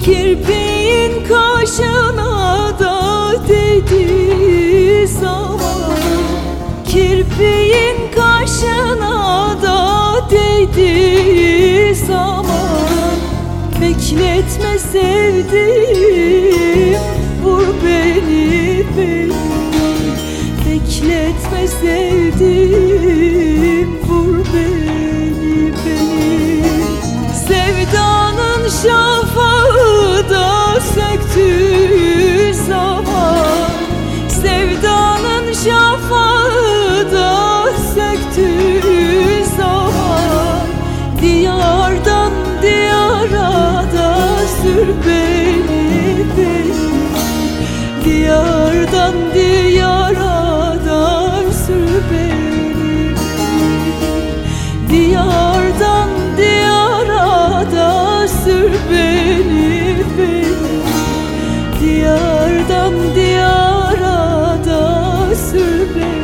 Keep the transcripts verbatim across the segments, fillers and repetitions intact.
Kirpiğin kaşına da değdiği zaman, kirpiğin kaşına da değdiği zaman, bekletme sevdiğim, vur beni beni. Bekletme sevdiğim, vur beni beni. Sevdanın şafağı da söktüğü zaman, sevdanın şafağı da söktüğü zaman, diyardan diyara da sür beni beni. Diyardan diyara da sür beni beni. Diyardan diyara da sür beni beni. Diyardan diyara da sür beni.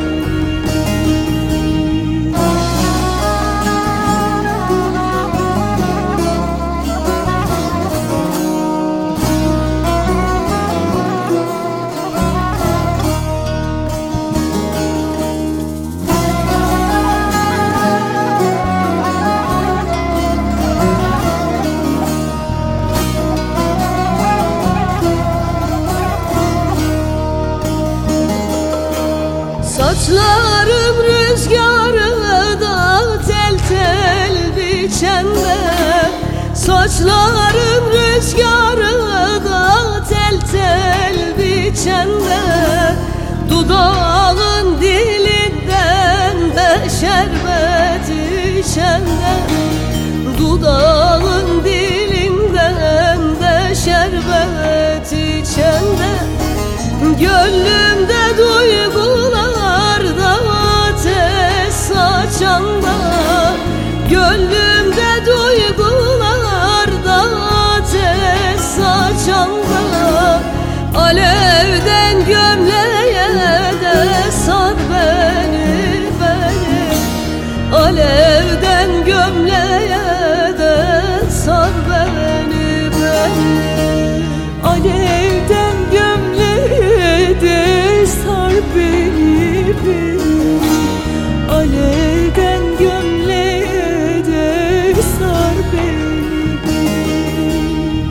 Saçlarım rüzgarda tel tel biçende, saçlarım rüzgarda tel tel biçende, dudağın dilinden de şerbet içende, dudağın dilinden de şerbet içende, gönlümde duygular da ateş saçanda, gönlümde duygular da ateş saçanda, alevden gömleğe de sar beni beni, alevden gömleğe de sar beni beni. Alevden gömleğe de sar beni beni. Alevden gömleğe de sar beni beni.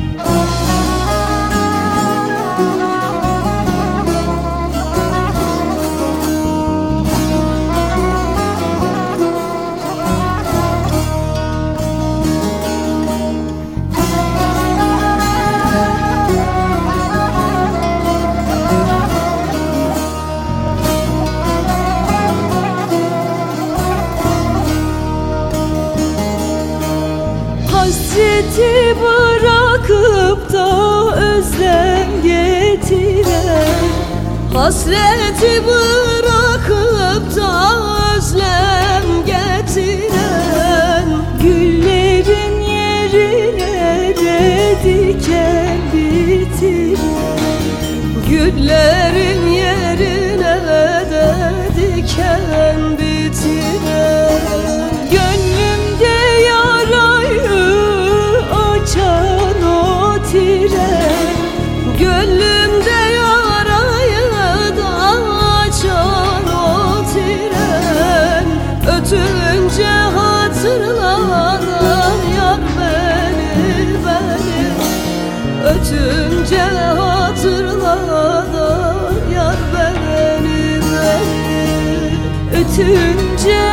Hasreti bırakıp da özlem getiren, hasreti bırakıp da özlem getiren, güllerin yerine de diken bitiren, güllerin yerine de diken bitiren, gönlümde yarayı açan o tren, gönlümde yarayı da açan o tren, ötünce hatırlanan yar beni beni, ötünce hatırlanan yar beni beni, ötünce